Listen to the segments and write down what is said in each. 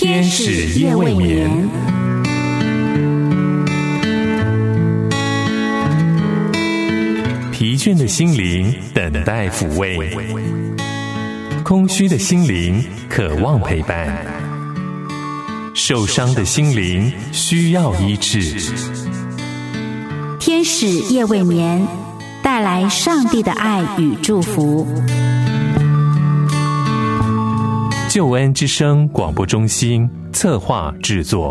天使夜未眠。疲倦的心灵等待抚慰，空虚的心灵渴望陪伴，受伤的心灵需要医治。 天使夜未眠，带来上帝的爱与祝福。 救恩之声广播中心策划制作。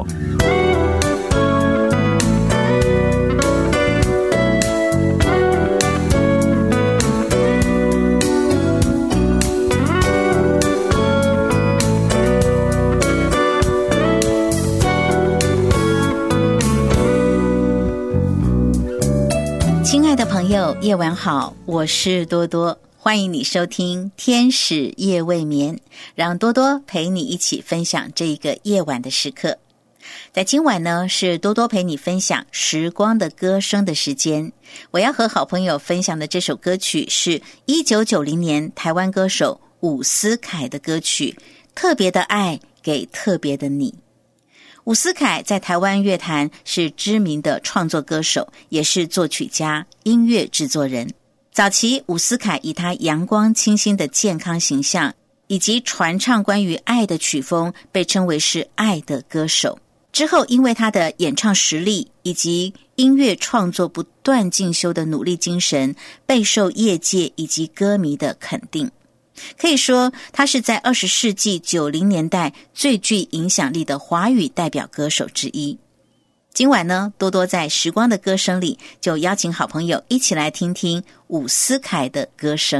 亲爱的朋友，夜晚好，我是多多，欢迎你收听天使夜未眠，让多多陪你一起分享这一个夜晚的时刻。在今晚呢，是多多陪你分享时光的歌声的时间。我要和好朋友分享的这首歌曲是1990年台湾歌手伍思凯的歌曲《特别的爱给特别的你》。伍思凯在台湾乐坛是知名的创作歌手，也是作曲家、音乐制作人。早期伍思凯以他阳光清新的健康形象，以及传唱关于爱的曲风，被称为是爱的歌手。之后因为他的演唱实力以及音乐创作不断进修的努力精神，备受业界以及歌迷的肯定。可以说他是在20世纪90年代最具影响力的华语代表歌手之一。今晚呢，多多在时光的歌声里，就邀请好朋友一起来听听伍思凯的歌声。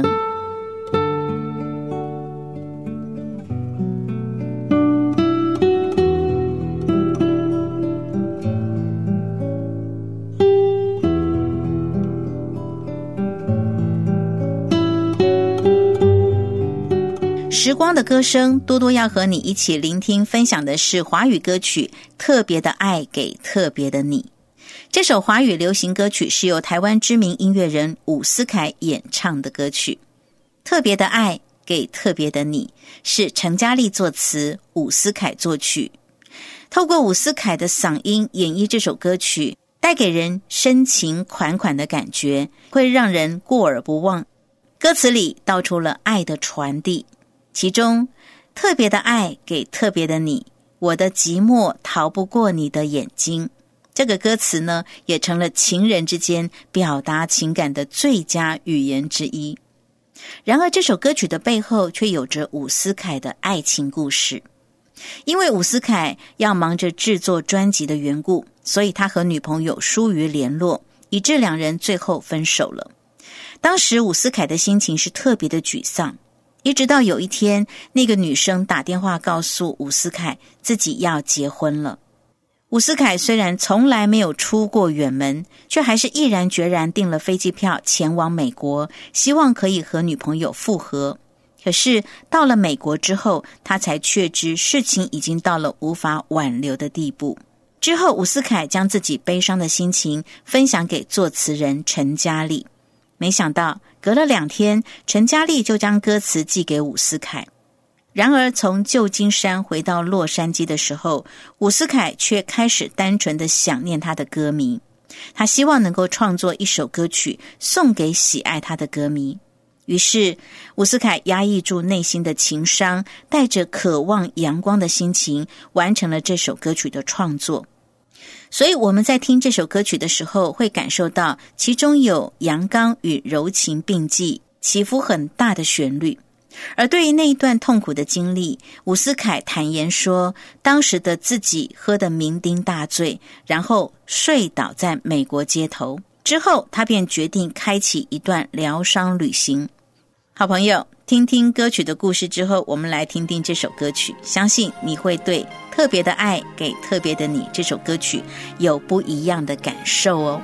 时光的歌声，多多要和你一起聆听分享的是华语歌曲《特别的爱给特别的你》。这首华语流行歌曲是由台湾知名音乐人伍思凯演唱的歌曲。《特别的爱给特别的你》是陈嘉丽作词，伍思凯作曲。透过伍思凯的嗓音演绎这首歌曲，带给人深情款款的感觉，会让人过耳不忘。歌词里道出了爱的传递，其中特别的爱给特别的你，我的寂寞逃不过你的眼睛，这个歌词呢，也成了情人之间表达情感的最佳语言之一。然而这首歌曲的背后却有着伍思凯的爱情故事。因为伍思凯要忙着制作专辑的缘故，所以他和女朋友疏于联络，以致两人最后分手了。当时伍思凯的心情是特别的沮丧，一直到有一天，那个女生打电话告诉伍思凯自己要结婚了。伍思凯虽然从来没有出过远门，却还是毅然决然订了飞机票前往美国，希望可以和女朋友复合。可是到了美国之后，他才确知事情已经到了无法挽留的地步。之后伍思凯将自己悲伤的心情分享给作词人陈嘉丽，没想到隔了2天，陈嘉丽就将歌词寄给伍思凯。然而从旧金山回到洛杉矶的时候，伍思凯却开始单纯的想念他的歌迷。他希望能够创作一首歌曲送给喜爱他的歌迷。于是伍思凯压抑住内心的情伤，带着渴望阳光的心情，完成了这首歌曲的创作。所以我们在听这首歌曲的时候，会感受到其中有阳刚与柔情并济，起伏很大的旋律。而对于那一段痛苦的经历，伍思凯坦言说，当时的自己喝得酩酊大醉，然后睡倒在美国街头。之后他便决定开启一段疗伤旅行。好朋友，听听歌曲的故事之后，我们来听听这首歌曲，相信你会对特别的爱给特别的你这首歌曲有不一样的感受哦。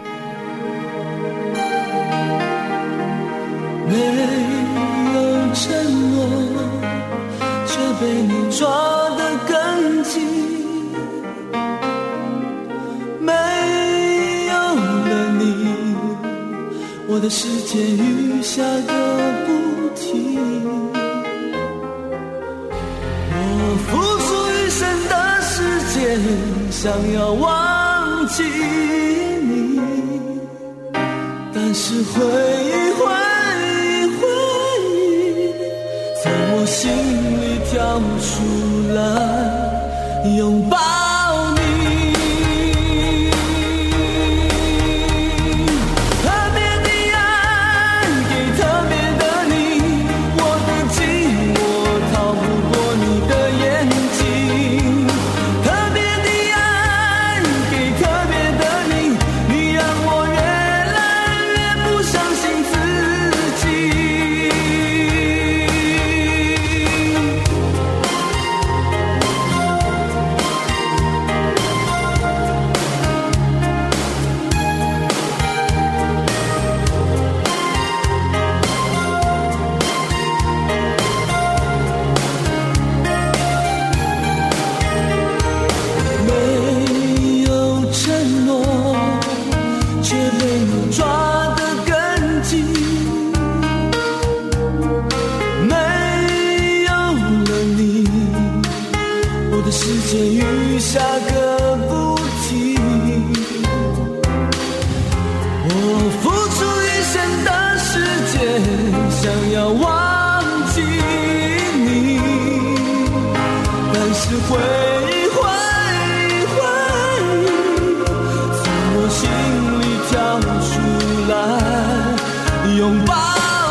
没有承诺，却被你抓得更紧，没有了你，我的世界雨下个不停，我付出一生的想要忘记你，但是回忆从我心里跳出来拥抱你。特别的爱给特别的你，我的寂寞逃不过你的眼睛。特别的爱给特别的你，你让我越来越不相信自己。时间雨下个不停，我付出一生的时间想要忘记你，但是回忆从我心里跳出来拥抱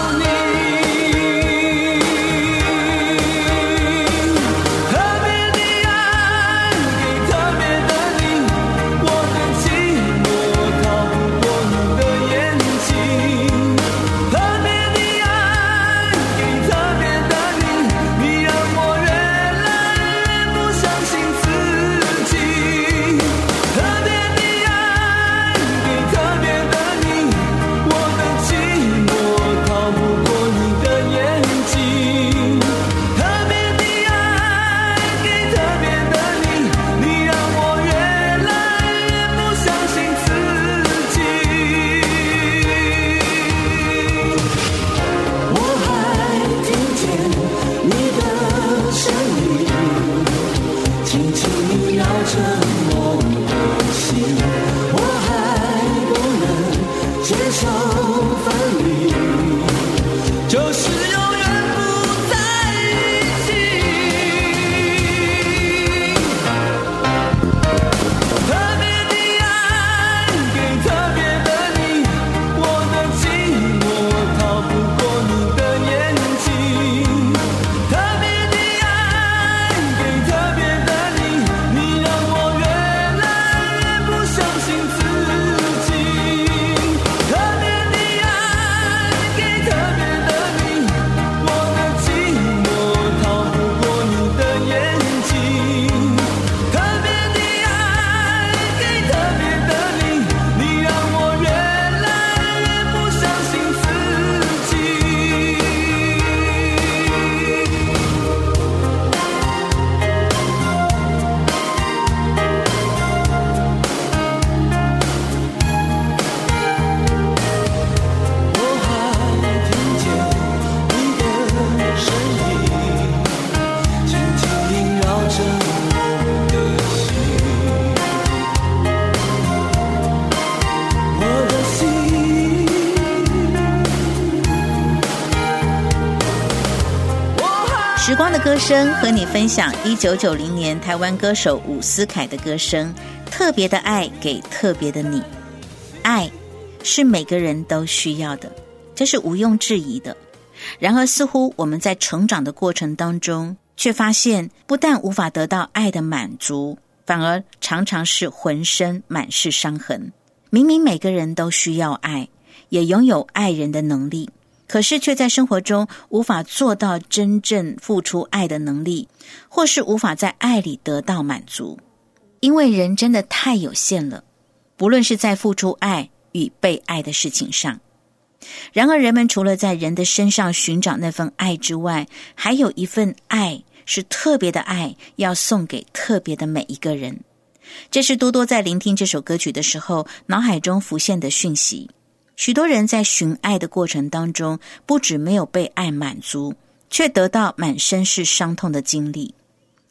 时光的歌声和你分享1990年台湾歌手伍思凯的歌声，特别的爱给特别的你。爱是每个人都需要的，这是毋庸置疑的。然而似乎我们在成长的过程当中，却发现不但无法得到爱的满足，反而常常是浑身满是伤痕。明明每个人都需要爱，也拥有爱人的能力，可是却在生活中无法做到真正付出爱的能力，或是无法在爱里得到满足。因为人真的太有限了，不论是在付出爱与被爱的事情上。然而人们除了在人的身上寻找那份爱之外，还有一份爱是特别的爱，要送给特别的每一个人。这是多多在聆听这首歌曲的时候脑海中浮现的讯息。许多人在寻爱的过程当中，不只没有被爱满足，却得到满身是伤痛的经历。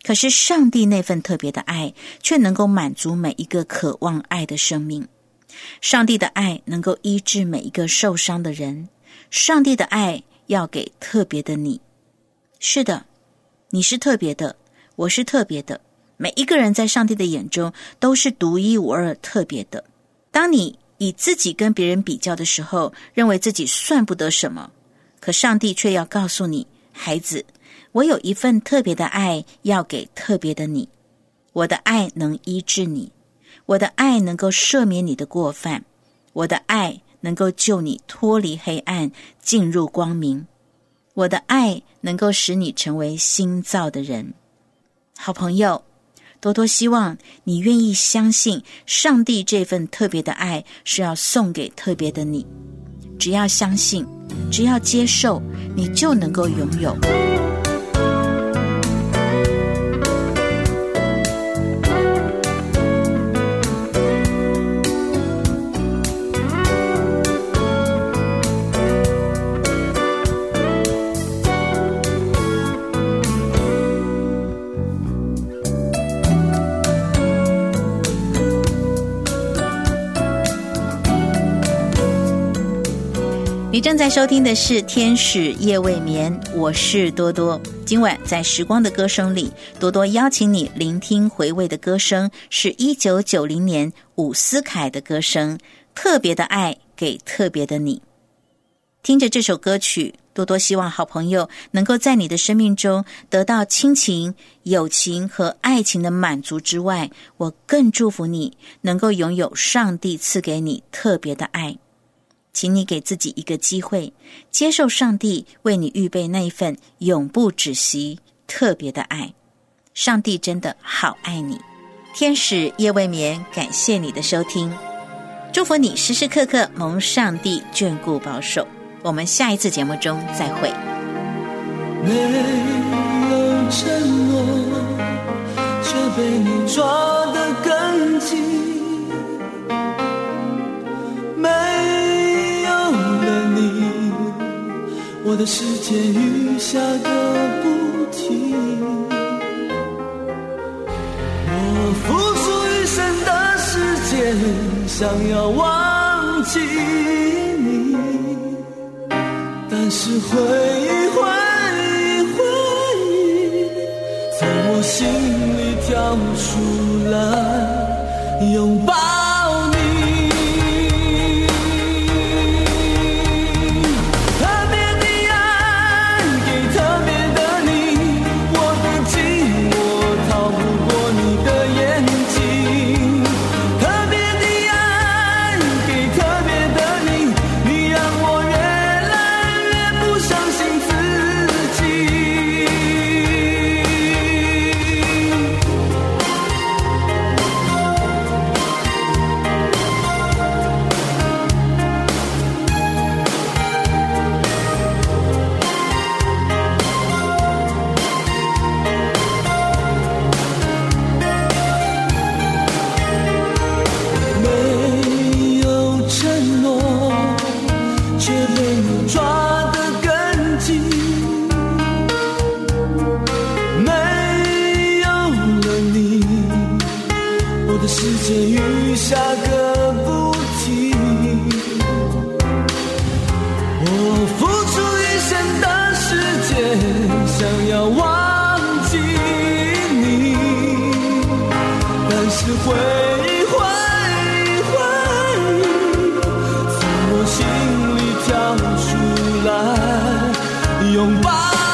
可是上帝那份特别的爱却能够满足每一个渴望爱的生命。上帝的爱能够医治每一个受伤的人，上帝的爱要给特别的你。是的，你是特别的，我是特别的，每一个人在上帝的眼中都是独一无二特别的。当你以自己跟别人比较的时候，认为自己算不得什么，可上帝却要告诉你，孩子，我有一份特别的爱要给特别的你。我的爱能医治你，我的爱能够赦免你的过犯，我的爱能够救你脱离黑暗，进入光明，我的爱能够使你成为新造的人。好朋友，多多希望你愿意相信上帝这份特别的爱是要送给特别的你。只要相信，只要接受，你就能够拥有。你正在收听的是天使夜未眠，我是多多。今晚在时光的歌声里，多多邀请你聆听回味的歌声，是1990年伍思凯的歌声，特别的爱给特别的你。听着这首歌曲，多多希望好朋友能够在你的生命中得到亲情、友情和爱情的满足之外，我更祝福你能够拥有上帝赐给你特别的爱。请你给自己一个机会，接受上帝为你预备那一份永不止息特别的爱。上帝真的好爱你。天使夜未眠，感谢你的收听，祝福你时时刻刻蒙上帝眷顾保守。我们下一次节目中再会。 没有承诺，却被你抓得更紧，没我的世界雨下个不停，我付出一生的时间想要忘记你，但是回忆从我心里跳出来拥抱从我心里跳出来拥抱